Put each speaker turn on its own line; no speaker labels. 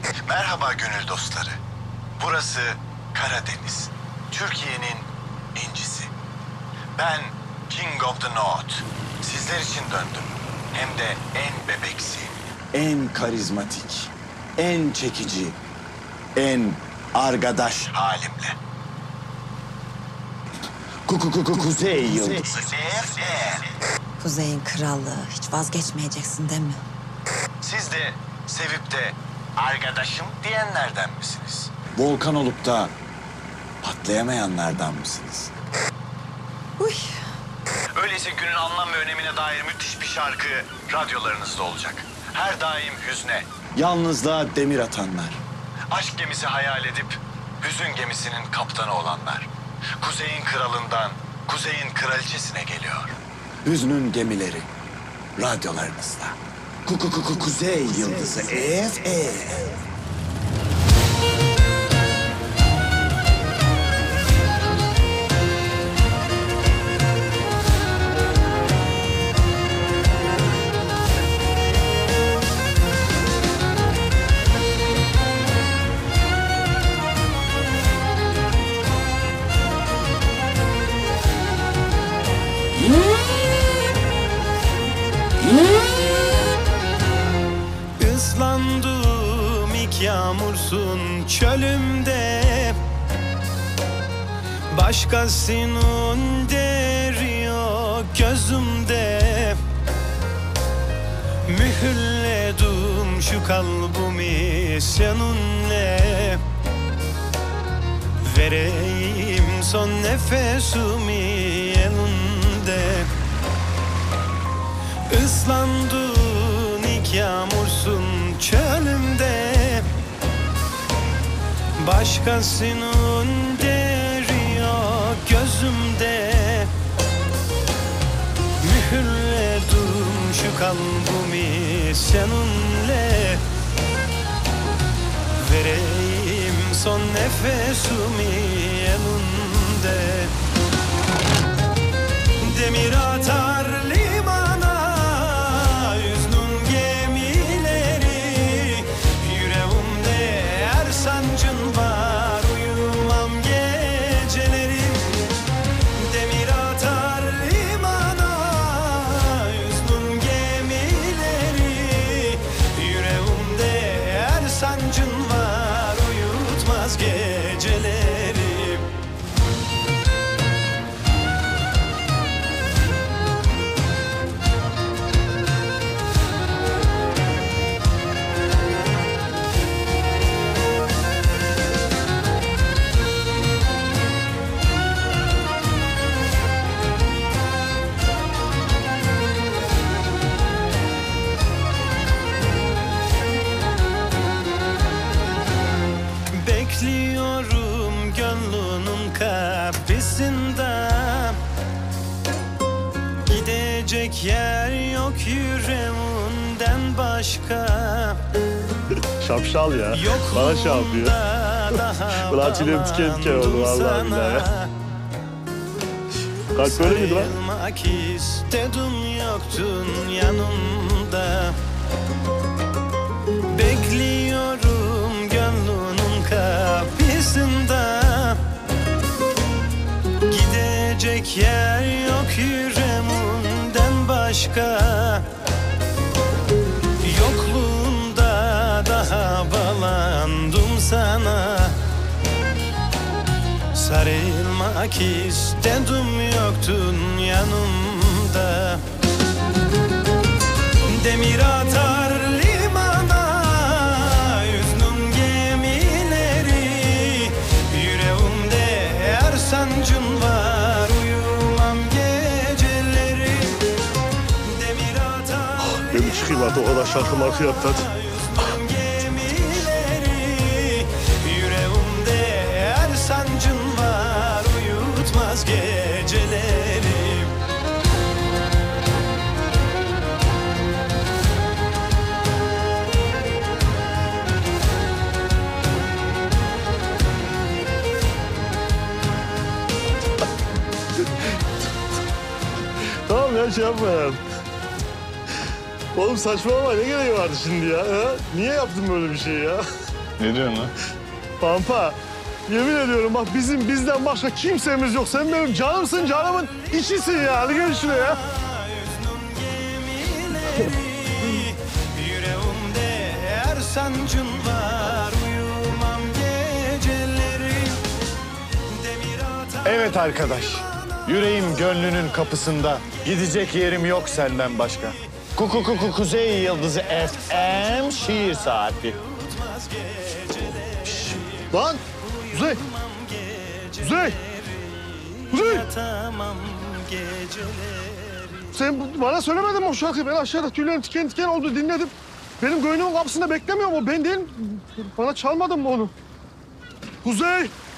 Merhaba gönül dostları. Burası Karadeniz. Türkiye'nin incisi. Ben King of the North. Sizler için döndüm. Hem de en bebeksi, en karizmatik, en çekici, en arkadaş halimle. Kuzey Yıldızı.
Kuzey'in krallığı. Hiç vazgeçmeyeceksin değil mi?
Siz de sevip de arkadaşım diyenlerden misiniz? Volkan olup da patlayamayanlardan mısınız?
Uy.
Öyleyse günün anlam ve önemine dair müthiş bir şarkı radyolarınızda olacak. Her daim hüzne, yalnızlığa demir atanlar, aşk gemisi hayal edip hüzün gemisinin kaptanı olanlar, kuzeyin kralından kuzeyin kraliçesine geliyor. Hüznün gemileri radyolarınızda. Kuzey Yıldızı FM.
Islandım ilk yağmursun çölümde, başkasının deri yok gözümde. Mühürledim şu kalbimi seninle, vereyim son nefesimi elinde. Islandın ilk yağmursun çölümde, başkasının deri yok gözümde. Mühürledim şu kalbimi seninle, vereyim son nefesimi elinde. Demir atar limana hüznün gemileri, yüreğimde her sancın var, uyumam geceleri. Demir atar limana hüznün gemileri, yüreğimde her sancın var, uyutmaz geceleri. Bekliyorum gönlünün kapısında, gidecek yer yok yüreğinden başka.
Şapşal ya. Bana şey yapıyor. Ulan çilem tiken tiken oldu vallahi billahi ya. Kalk böyle miydi lan?
Sarılmak istedim yoktun yanımda. Bekliyorum gönlünün kapısında, gidecek yer yok yüreğimden başka. Yokluğunda daha bağlandım sana, sarılmak istedim yoktun yanımda. Demir atar limana hüznün gemileri, yüreğimde her sancın var, uyumam geceleri. Demir atar
Ben bir çıkayım artık, o kadar şarkı markı yaptı hadi.
hüznün gemileri, yüreğimde her sancın var, uyutmaz geceleri.
Tamam ya, şey yapma ya. Oğlum saçmalama, ne gereği vardı şimdi ya? Ha? Niye yaptın böyle bir şey ya?
Ne diyorsun lan?
Pampa, yemin ediyorum bak bizden başka kimsemiz yok. Sen benim canımsın, canımın içisin ya. Hadi gel şuraya.
Yüreğimde her sancın var, uyumam geceleri. Demir atar.
Evet arkadaş. Yüreğim gönlünün kapısında. Gidecek yerim yok senden başka. Kuzey Yıldızı FM şiir saati.
Lan, Kuzey. Kuzey. Kuzey.
Tamam geceleri.
Sen bana söylemedin mi o şarkıyı? Ben aşağıda tüylerim tiken tiken oldu dinledim. Benim göğnümün kapısında beklemiyor mu? Ben değil. Bana çalmadın mı onu? Kuzey!